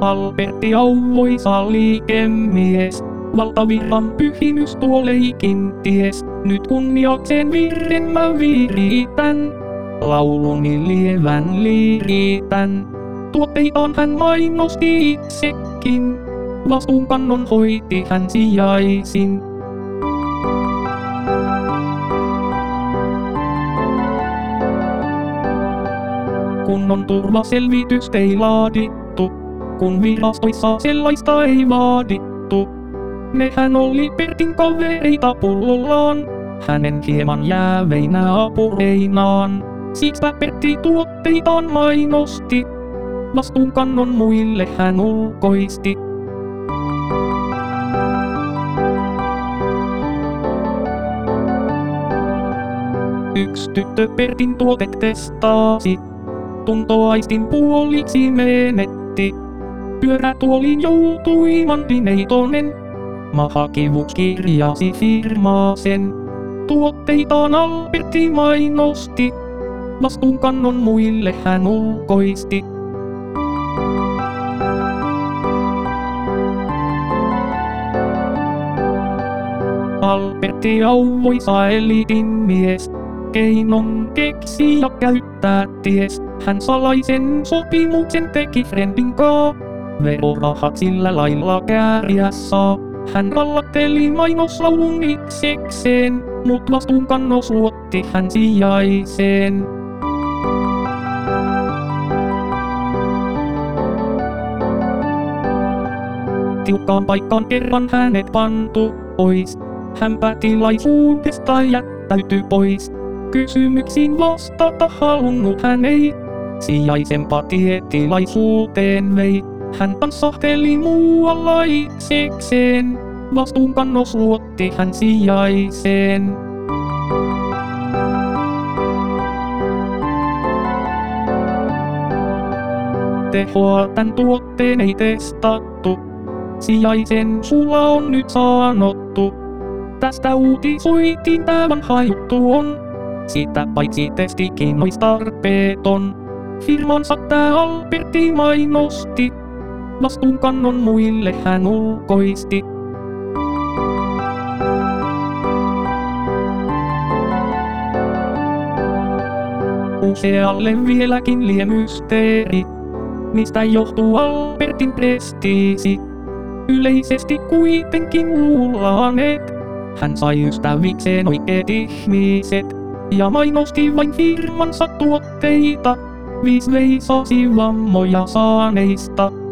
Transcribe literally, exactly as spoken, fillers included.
Albertti auvoisa liikemies, valtavirran pyhimys tuo leikin ties. Nyt kunniakseen virren mä viritän, lauluni lievän liiritän. Tuotteitaan hän mainosti itsekin, vastuunkannon hoiti hän sijaisin. Kunnon turvaselvitys ei laadittu, kun virastoissa sellaista ei vaadittu. Nehän oli Pertin kavereita pullollaan, hänen hieman jääveinä apureinaan. Siksipä Pertti tuotteitaan mainosti, vastuunkannon muille hän ulkoisti. Yks tyttö Pertin tuotet testaasi, tuntoaistin puoliksi menetti. Pyörätuoliin joutui Mandineitonen, mahakivuks kirjasi firmaa sen. Tuotteitaan Albertti mainosti, vastuunkannon muille hän ulkoisti. Albertti auvoisa elitin mies, keinon keksi ja käyttää ties. Hän salaisen sopimuksen teki friendin kaa, verorahat sillä lailla kääriä saa. Hän rallatteli mainoslaulun itsekseen, mut vastuunkannos luotti hän sijaiseen. Tiukkaan paikkaan kerran hänet pantu pois, hän päätti laisuudesta jättäytyi pois. Kysymyksiin vastata halunnut hän ei, sijaisempaa tietilaisuuteen vei. Hän tanssahteli muualla itsekseen, vastuunkannos luotti hän sijaiseen. Tehoa tän tuotteen ei testattu, sijaisen sulla on nyt sanottu. Tästä uutisoitiin tää vanha juttu on, sitä paitsi testikin ois tarpeeton. Firmansa tää Albertti mainosti, vastuunkannon muille hän ulkoisti. Usealle vieläkin lie mysteeri, mistä johtuu Albertin prestiisi. Yleisesti kuitenkin luullaan, et hän sai ystävikseen oikeet ihmiset ja mainosti vain firmansa tuotteita, viis veisasi vammoja saaneista.